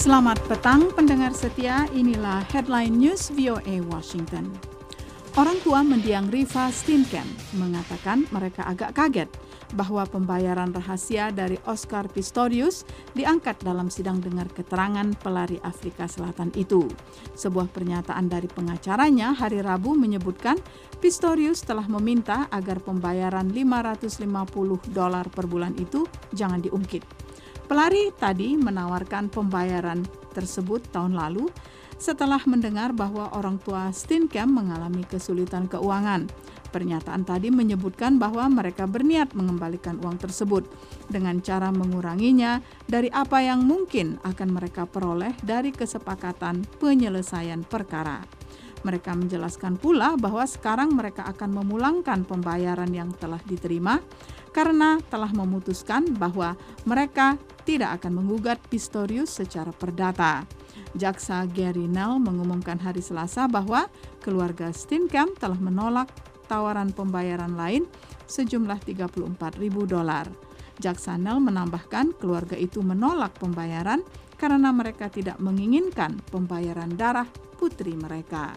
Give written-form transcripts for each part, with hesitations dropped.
Selamat petang pendengar setia, inilah Headline News VOA Washington. Orang tua mendiang Riva Steenkamp mengatakan mereka agak kaget bahwa pembayaran rahasia dari Oscar Pistorius diangkat dalam sidang dengar keterangan pelari Afrika Selatan itu. Sebuah pernyataan dari pengacaranya hari Rabu menyebutkan Pistorius telah meminta agar pembayaran $550 per bulan itu jangan diungkit. Pelari tadi menawarkan pembayaran tersebut tahun lalu setelah mendengar bahwa orang tua Steenkamp mengalami kesulitan keuangan. Pernyataan tadi menyebutkan bahwa mereka berniat mengembalikan uang tersebut dengan cara menguranginya dari apa yang mungkin akan mereka peroleh dari kesepakatan penyelesaian perkara. Mereka menjelaskan pula bahwa sekarang mereka akan memulangkan pembayaran yang telah diterima karena telah memutuskan bahwa mereka tidak akan menggugat Pistorius secara perdata. Jaksa Gary Knell mengumumkan hari Selasa bahwa keluarga Steenkamp telah menolak tawaran pembayaran lain sejumlah $34.000. Jaksa Knell menambahkan keluarga itu menolak pembayaran karena mereka tidak menginginkan pembayaran darah putri mereka.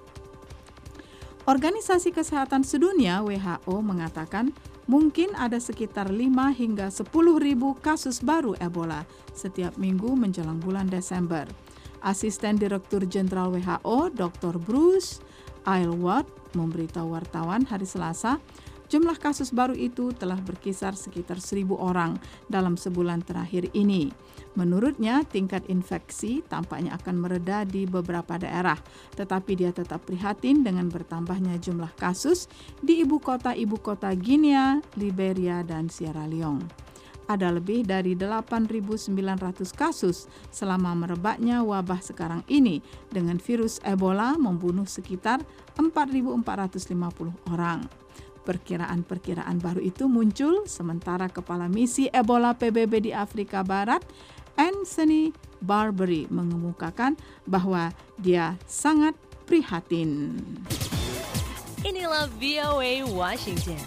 Organisasi Kesehatan Sedunia WHO mengatakan mungkin ada sekitar 5 hingga 10.000 kasus baru Ebola setiap minggu menjelang bulan Desember. Asisten Direktur Jenderal WHO, Dr. Bruce Aylward, memberitahu wartawan hari Selasa, jumlah kasus baru itu telah berkisar sekitar 1.000 orang dalam sebulan terakhir ini. Menurutnya, tingkat infeksi tampaknya akan mereda di beberapa daerah, tetapi dia tetap prihatin dengan bertambahnya jumlah kasus di ibu kota Guinea, Liberia, dan Sierra Leone. Ada lebih dari 8.900 kasus selama merebaknya wabah sekarang ini, dengan virus Ebola membunuh sekitar 4.450 orang. Perkiraan baru itu muncul sementara Kepala Misi Ebola PBB di Afrika Barat, Anthony Barbery, mengemukakan bahwa dia sangat prihatin. Inilah VOA Washington.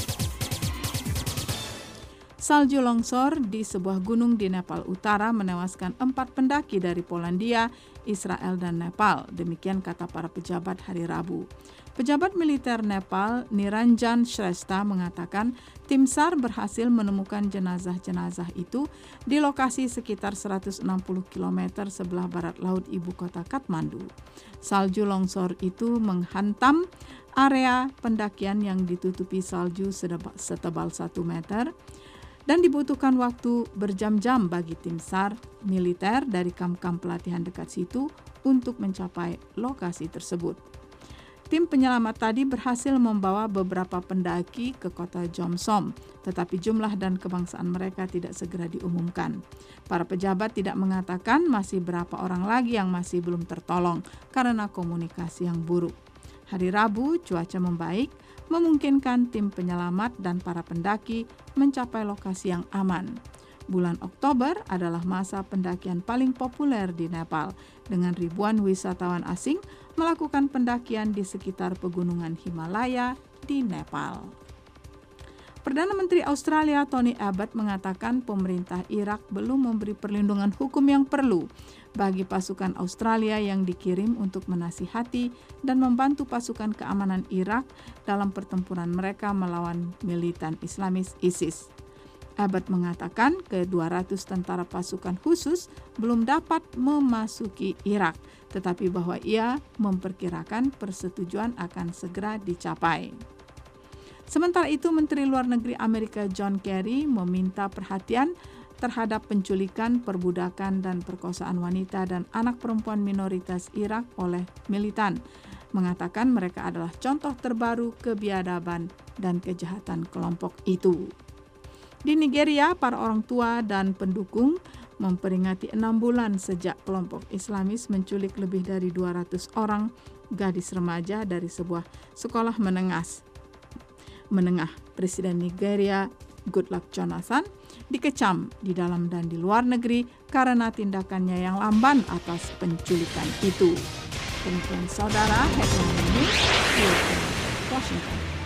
Salju longsor di sebuah gunung di Nepal Utara menewaskan 4 pendaki dari Polandia, Israel, dan Nepal. Demikian kata para pejabat hari Rabu. Pejabat militer Nepal, Niranjan Shrestha, mengatakan tim SAR berhasil menemukan jenazah-jenazah itu di lokasi sekitar 160 km sebelah barat laut ibu kota Kathmandu. Salju longsor itu menghantam area pendakian yang ditutupi salju setebal 1 meter dan dibutuhkan waktu berjam-jam bagi tim SAR militer dari kamp-kamp pelatihan dekat situ untuk mencapai lokasi tersebut. Tim penyelamat tadi berhasil membawa beberapa pendaki ke kota Jomsom, tetapi jumlah dan kebangsaan mereka tidak segera diumumkan. Para pejabat tidak mengatakan masih berapa orang lagi yang masih belum tertolong karena komunikasi yang buruk. Hari Rabu, cuaca membaik, memungkinkan tim penyelamat dan para pendaki mencapai lokasi yang aman. Bulan Oktober adalah masa pendakian paling populer di Nepal, dengan ribuan wisatawan asing melakukan pendakian di sekitar pegunungan Himalaya di Nepal. Perdana Menteri Australia Tony Abbott mengatakan pemerintah Irak belum memberi perlindungan hukum yang perlu bagi pasukan Australia yang dikirim untuk menasihati dan membantu pasukan keamanan Irak dalam pertempuran mereka melawan militan Islamis ISIS. Abbott mengatakan ke-200 tentara pasukan khusus belum dapat memasuki Irak, tetapi bahwa ia memperkirakan persetujuan akan segera dicapai. Sementara itu, Menteri Luar Negeri Amerika John Kerry meminta perhatian terhadap penculikan, perbudakan, dan perkosaan wanita dan anak perempuan minoritas Irak oleh militan, mengatakan mereka adalah contoh terbaru kebiadaban dan kejahatan kelompok itu. Di Nigeria, para orang tua dan pendukung memperingati 6 bulan sejak kelompok Islamis menculik lebih dari 200 orang gadis remaja dari sebuah sekolah menengah. Presiden Nigeria Goodluck Jonathan dikecam di dalam dan di luar negeri karena tindakannya yang lamban atas penculikan itu. Demikian saudara, Headline News, Washington.